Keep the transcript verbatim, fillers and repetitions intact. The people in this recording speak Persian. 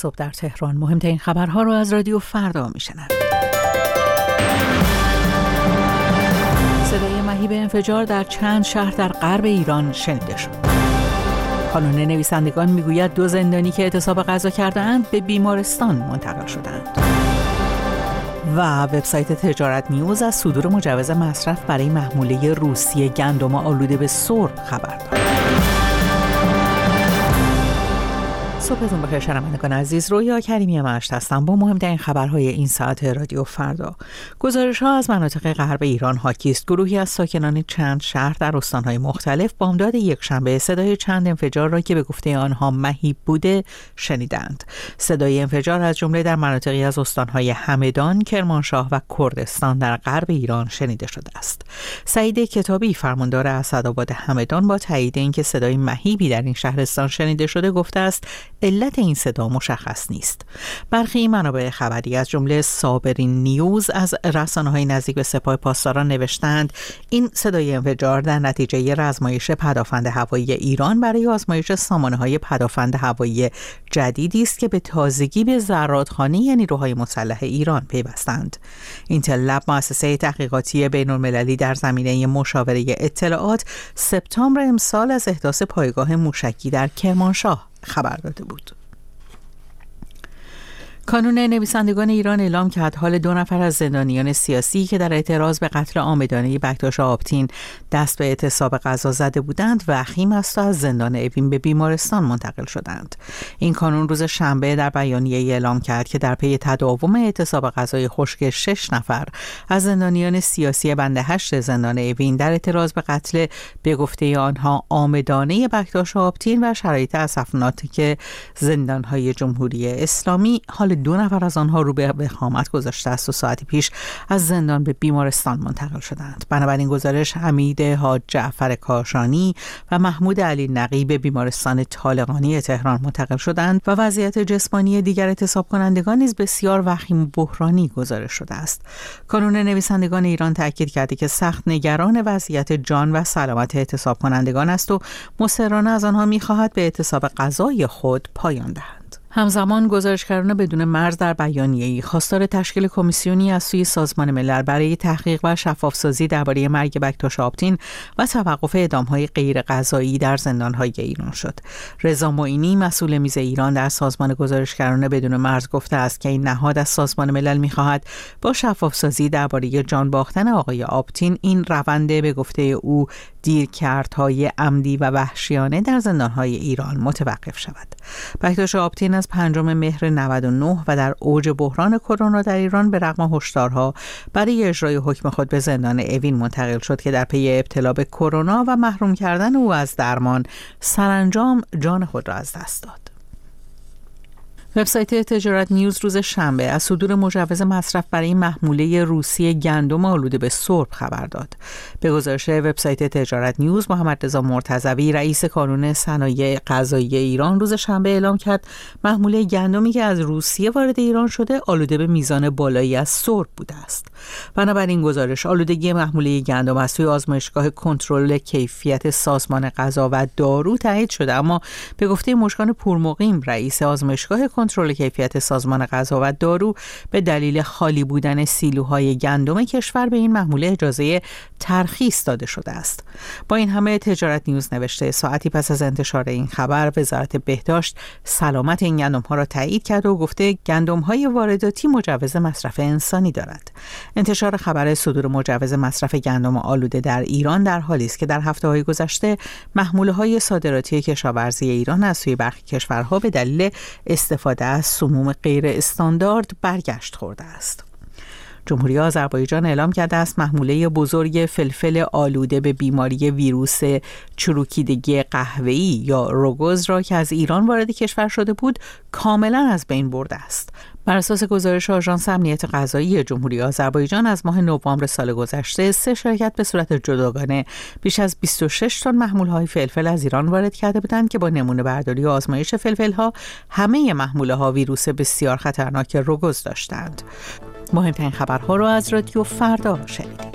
صبح در تهران مهمترین خبرها رو از رادیو فردا میشنوید. صدای مهیب انفجار در چند شهر در غرب ایران شنیده شد. کانون نویسندگان میگوید دو زندانی که اعتصاب غذا کرده‌اند به بیمارستان منتقل شدند. و وبسایت تجارت نیوز از صدور مجوز مصرف برای محموله روسیه گندم آلوده به سرب خبر داد. صبحتون بخیر شنوندگان عزیز، رویا کریمی مشت هستم با مهمترین خبرهای این ساعت رادیو فردا. گزارش‌ها از مناطق غرب ایران حاکی است. گروهی از ساکنان چند شهر در استان‌های مختلف بامداد یکشنبه صدای چند انفجار را که به گفته آنها مهیب بوده شنیدند. صدای انفجار از جمله در مناطقی از استان‌های همدان، کرمانشاه و کردستان در غرب ایران شنیده شده است. سعید کتابی فرماندار اسدآباد همدان با تایید اینکه صدای مهیبی در این شهرستان شنیده شده گفته است علت این صدا مشخص نیست. برخی منابع خبری از جمله صابرین نیوز از رسانه‌های نزدیک به سپاه پاسداران نوشتند این صدای انفجار در نتیجه آزمایش پدافند هوایی ایران برای آزمایش سامانه‌های پدافند هوایی جدیدی است که به تازگی به زرادخانه نیروهای مسلح ایران پیوستند. اینتل لب، مؤسسه تحقیقاتی بین‌المللی در زمینه مشاوره اطلاعات، سپتامبر امسال از احداث پایگاه موشکی در کرمانشاه خبر داده بود. کانون نویسندگان ایران اعلام کرد حال دو نفر از زندانیان سیاسی که در اعتراض به قتل عامدانه بکتاش آبتین دست به اعتصاب غذا زده بودند وخیم است و از زندان اوین به بیمارستان منتقل شدند. این کانون روز شنبه در بیانیه‌ای اعلام کرد که در پی تداوم اعتصاب غذای خشک شش نفر از زندانیان سیاسی بند هشت زندان اوین در اعتراض به قتل به گفته آنها عامدانه بکتاش آبتین و شرایط اسفناک زندان‌های جمهوری اسلامی حال دو نفر از آنها رو به وخامت گذاشته است و ساعتی پیش از زندان به بیمارستان منتقل شدند. بنابراین گزارش حمید حاج جعفر کاشانی و محمود علی نقی به بیمارستان طالقانی تهران منتقل شدند و وضعیت جسمانی دیگر اعتصاب کنندگان نیز بسیار وخیم و بحرانی گزارش شده است. کانون نویسندگان ایران تاکید کرده که سخت نگران وضعیت جان و سلامت اعتصاب کنندگان است و مصرانه از آنها می‌خواهد به اعتصاب غذای خود پایان دهند. همزمان گزارشگران بدون مرز در بیانیه‌ای خواستار تشکیل کمیسیونی از سوی سازمان ملل برای تحقیق و شفافسازی درباره مرگ بکتاش آبتین و توقف اعدام‌های غیر قضایی در زندان‌های ایران شد. رضا معینی مسئول میز ایران در سازمان گزارشگران بدون مرز گفته است که این نهاد از سازمان ملل می‌خواهد با شفافسازی درباره جان باختن آقای آبتین این روند به گفته او دیرکردهای عمدی و وحشیانه در زندان‌های ایران متوقف شود. بکتاش آبتین از پنجم مهر نود و نه و در اوج بحران کرونا در ایران به رغم هشدارها برای اجرای حکم خود به زندان اوین منتقل شد که در پی ابتلا به کرونا و محروم کردن او از درمان سرانجام جان خود را از دست داد. وبسایت تجارت نیوز روز شنبه از صدور مجوز مصرف برای محموله روسیه گندم آلوده به سرب خبر داد. به گزارش وبسایت تجارت نیوز، محمد رضا مرتضوی رئیس کانون صنایع غذایی ایران روز شنبه اعلام کرد محموله گندمی که از روسیه وارد ایران شده آلوده به میزان بالایی از سرب بوده است. بنابراین گزارش آلودگی محموله گندم از سوی آزمایشگاه کنترل کیفیت سازمان غذا و دارو تایید شده، اما به گفته مژگان پورمقیم رئیس آزمایشگاه کنترل کیفیت سازمان غذا و دارو به دلیل خالی بودن سیلوهای گندم کشور به این محموله اجازه ترخیص داده شده است. با این همه تجارت نیوز نوشته ساعتی پس از انتشار این خبر وزارت بهداشت سلامت این گندم‌ها را تایید کرد و گفته گندم‌های وارداتی مجوز مصرف انسانی دارد. انتشار خبر صدور مجوز مصرف گندم آلوده در ایران در حالی است که در هفته‌های گذشته محموله‌های صادراتی کشاورزی ایران از سوی برخی کشورها به دلیل استفاده از سموم غیر استاندارد برگشت خورده است. جمهوری آذربایجان اعلام کرده است محموله بزرگ فلفل آلوده به بیماری ویروس چروکیدگی قهوه‌ای یا روگوز را که از ایران وارد کشور شده بود کاملا از بین برده است. بر اساس گزارش آژانس امنیت غذایی جمهوری آذربایجان از ماه نوامبر سال گذشته سه شرکت به صورت جداگانه بیش از بیست و شش تن محموله‌های فلفل از ایران وارد کرده بودند که با نمونه برداری و آزمایش فلفل‌ها همه محموله‌ها ویروس بسیار خطرناک روگوز داشتند. مهمترین خبرها رو از رادیو فردا شنیدید.